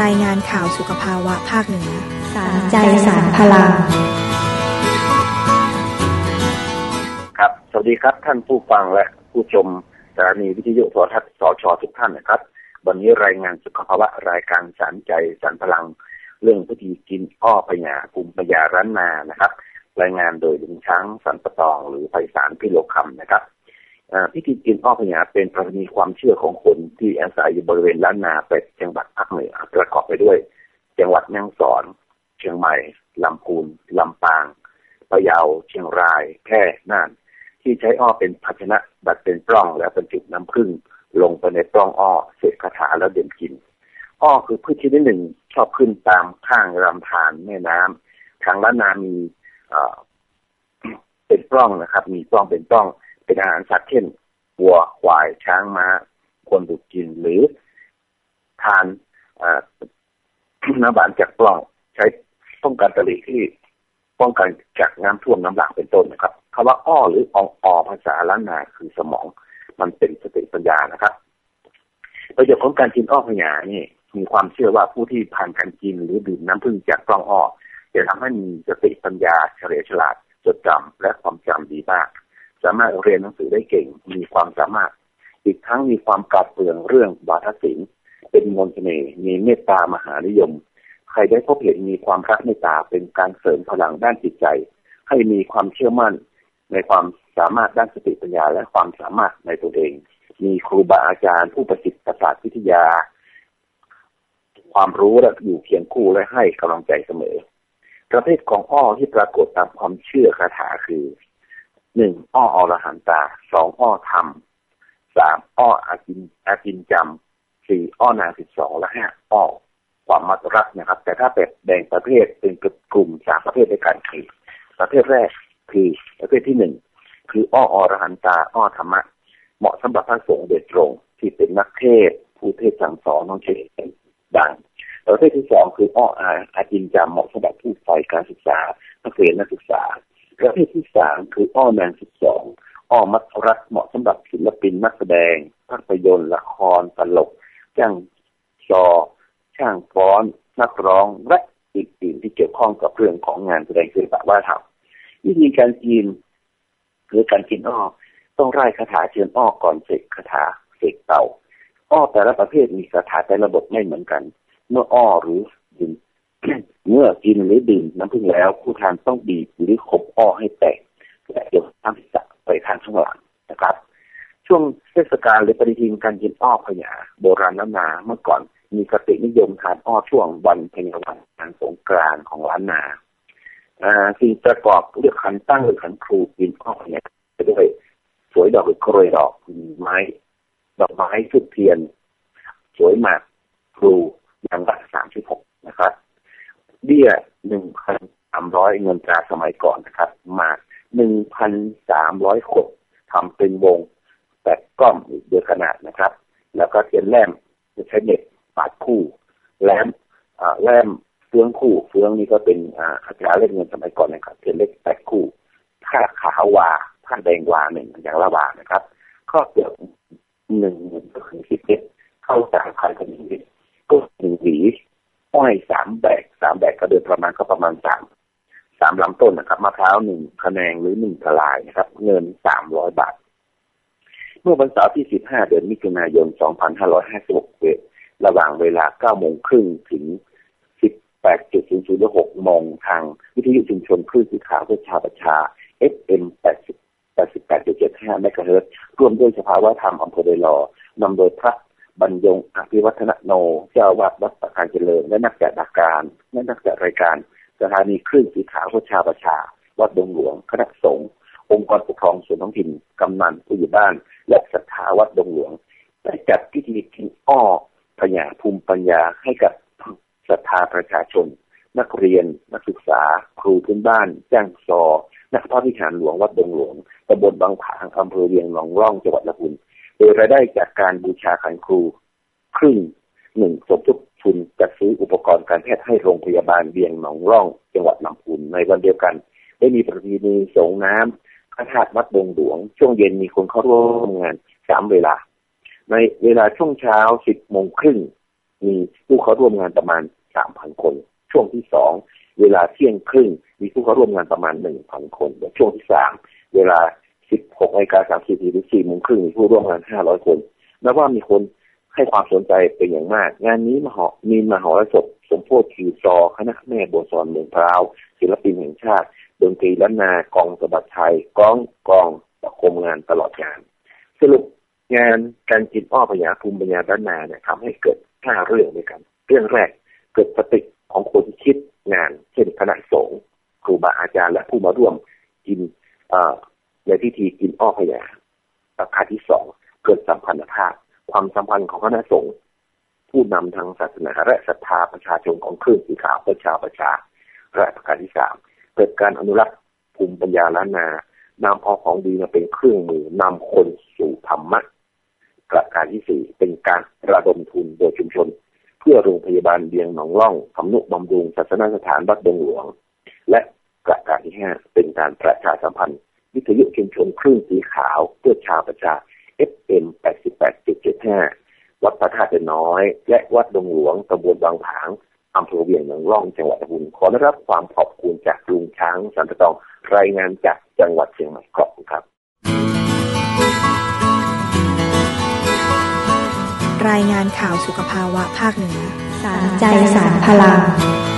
รายงานข่าวสุขภาวะภาคเหนือสารใจสารพลังครับสวัสดีครับท่านผู้ฟังและผู้ชมสถานีวิทยุโทรทัศน์สช.ทุกท่านนะครับวันนี้รายงานสุขภาวะรายการสารใจสารพลังเรื่องพิธีกินอ้อพญาภูมิปัญญาล้านนานะครับรายงานโดยลุงช้างสันปะตองหรือไพศาลพิโลคำนะครับพิธีกินอ้อพญาเป็นประเพณีความเชื่อของคนที่อาศัยอยู่บริเวณล้านนาเป็ดจังหวัดภาคเหนือประกอบไปด้วยจังหวัดแม่ฮ่องสอนเชียงใหม่ลำพูนลำปางพะเยาเชียงรายแพร่น่านที่ใช้อ้อเป็นภาชนะดัดเป็นปล้องแล้วบรรจุน้ำผึ้งลงไปในปล้องอ้อเสกคาถาแล้วดื่มกินอ้อคือพืชชนิดหนึ่งชอบขึ้นตามข้างลำธารแม่น้ำทางล้านนามีเป็นปล้องนะครับมีปล้องเป็นปล้องเป็นอาหารสัตว์เช่นวัวควายช้างม้าควรดูดกินหรือทานน้ำหวานจากปล้องใช้ป้องกันตลิ่งที่ป้องกันจากน้ำท่วมน้ำหลากเป็นต้นนะครับคำว่าอ้อหรืออภาษาล้านนาคือสมองมันเป็นสติปัญญานะครับประโยชน์ของการกินอ้อพญานี่มีความเชื่อว่าผู้ที่ผ่านการกินหรือดื่มน้ำผึ้งจากปล้องอ้อจะทำให้มีสติปัญญาเฉลียวฉลาดจดจำและความจำดีมากสามารถเรียนหนังสือได้เก่งมีความสามารถอีกทั้งมีความกาจเปืองเรื่องวาทศิลป์เป็นมนต์เสน่ห์มีเมตตามหานิยมใครได้พบเห็นมีความรักเมตตาเป็นการเสริมพลังด้านจิตใจให้มีความเชื่อมั่นในความสามารถด้านสติปัญญาและความสามารถในตนเองมีครูบาอาจารย์ผู้ประสิทธิ์ประสาทวิทยาความรู้และอยู่เคียงคู่และให้กำลังใจเสมอประเภทของอ้อที่ปรากฏตามความเชื่อคาถาคือ1อ้ออรหันตา2อ้อธรรม3อ้ออาจินจำ4อ้อนาง12และ5อ้อความมัดรักนะครับแต่ถ้าแบ่งประเภทเป็นกลุ่ม3ประเภทด้วยกันคือประเภทแรกคือประเภทที่1คืออ้ออรหันตาอ้อธรรมะเหมาะสำหรับพระสงฆ์โดยตรงที่เป็นนักเทศผู้เทศสั่งสอนน้องเชษดังประเภทที่2คืออ้ออาจินจำเหมาะสำหรับผู้ใฝ่การศึกษานักเรียนนักศึกษาประเภทที่3คืออ้อนาง12อ้อมัดรักเหมาะสำหรับศิลปินนักแสดงภาพยนตร์ละครตลกจ้างจอช่างฟ้อนนักร้องและอื่นๆที่เกี่ยวข้องกับเรื่องของงานแสดงศิลปะวัฒนธรรมวิธีการกินหรือการกินอ้อต้องไล่คาถาเชิญอ้อก่อนเสกคาถาเสกเต่าอ้อแต่ละประเภทมีคาถาแต่ละบทไม่เหมือนกันเมื่ออ้อหรือดื่ม เมื่อกินหรือดื่มน้ำผึ้งแล้วผู้ทานต้องบีบหรือขบอ้อให้แตกและยกน้ำศีรษะไปทางข้างหลังนะครับช่วงเทศกาลหรือปฏิทินการกินอ้อพญาโบราณล้านนาเมื่อก่อนมีกตินิยมทานอ้อช่วงวันเพ็ญวันงานสงกรานต์ของล้านนาสิ่งประกอบเรียกขันตั้งหรือขันครูกินอ้อพญาไปด้วยสวยดอกหรือโรยดอกไม้ดอกไม้ชุดเทียนสวยหมากครูยังละ36นะครับเบี้ย 1,300 เงินตราสมัยก่อนนะครับหมาก 1,300 ขวดทำเป็นวง8ก้อมโดยขนาดนะครับแล้วก็เทียนแหลมจะใช้เน็ตปาดคู่แหลมเฟืองคู่เฟืองนี่ก็เป็นคาถาเล่นเงินสมัยก่อนนะครับเทียนเล็ก8คู่ผ้าขาววาผ้าแดงวา1อย่างละวานะครับข้อเปลือก1ก็คือ10เม็ดเข้า3,000กับ1เม็ดก็1หวีอ้อย3แบกก็โดยประมาณ3ลำต้นนะครับมะพร้าว1คะแนงหรือ1ทลายนะครับเงิน300 บาทเมื่อวันเสาร์ที่15เดือนมิถุนายน2556ระหว่างเวลา 9:30 นถึง 18:00 หรือ 6:00 นทางวิทยุชุมชนคลื่นสีขาวเพื่อชาวประชา FM 88.75 เมกะเฮิรตซ์ร่วมด้วยสภาวะธรรมอำเภอเดลอนำโดยพระบรรยงอภิวัฒนโนเจ้าอาวาสวัดประการเจริญและนักจัดรายการสถานีคลื่นสีขาวเพื่อชาวประชาวัดดงหลวงคณะสงฆ์องค์กรปกครองส่วนท้องถิ่นกำนันผู้ใหญ่บ้านและศรัทธาวัดดงหลวงได้จัดพิธีกินอ้อพญาภูมิปัญญาให้กับศรัทธาประชาชนนักเรียนนักศึกษาครูพื้นบ้านจ้างซอนักพระวิหารหลวงวัดดงหลวงตำบลบางผางอำเภอเวียงหนองร่องจังหวัดลำพูนโดยรายได้จากการบูชาขันครูครึ่ง1สมทบทุนจัดซื้ออุปกรณ์การแพทย์ให้โรงพยาบาลเวียงหนองร่องจังหวัดลำพูนในวันเดียวกันได้มีประเพณีสงน้ำพระธาตุวัดดงหลวงช่วงเย็นมีคนเข้าร่วมงาน3เวลาในเวลาช่วงเช้า 10:30 นมีผู้เข้าร่วมงานประมาณ 3,000 คนช่วงที่2เวลาเที่ยงครึ่งมีผู้เข้าร่วมงานประมาณ 1,000 คนและช่วงที่3เวลา 16:30 น. หรือ 4:30 น. มีผู้ร่วมงาน 500 คนนับว่ามีคนให้ความสนใจเป็นอย่างมากงานนี้มีมหรสพสมโพธิคิวซอคณะแม่บัวสอนเมืองพร้าวศิลปินแห่งชาติดนตรีล้านนากองสะบัดไทยกองประคมงานตลอดงานสรุปงานการกินอ้อพญาภูมิปัญญาล้านนาเนี่ยทำให้เกิด5เรื่องด้วยกันเรื่องแรกเกิดสติของคนที่คิดงานเช่นคณะสงฆ์ครูบาอาจารย์และผู้มาร่วมกินในพิธีกินอ้อพญาประการที่2เกิดสัมพันธภาพความสัมพันธ์ของคณะสงฆ์ผู้นำทางศาสนาและศรัทธาประชาชนของคลื่นสีขาวเพื่อชาวประชาและประการที่3เกิดการอนุรักษ์ภูมิปัญญาล้านนานำเอาของดีมาเป็นเครื่องมือนำคนสู่ธรรมะประการที่4เป็นการระดมทุนโดยชุมชนเพื่อโรงพยาบาลเบียงหนองล่องทำนุบำรุงศาสนสถานวัดดงหลวงและประการที่5เป็นการประชาสัมพันธ์วิทยุชุมชนคลื่นสีขาวเพื่อชาวประชาFM 88.75 วัดพระธาตุน้อยและวัดดงหลวงตำบลบางผางอำเภอเวียงหนองล่องจังหวัดอุบลขอได้รับความขอบคุณจากลุงช้างสันตองรายงานจากจังหวัดเชียงใหม่ขอบคุณครับรายงานข่าวสุขภาวะภาคเหนือสารใจสารพลัง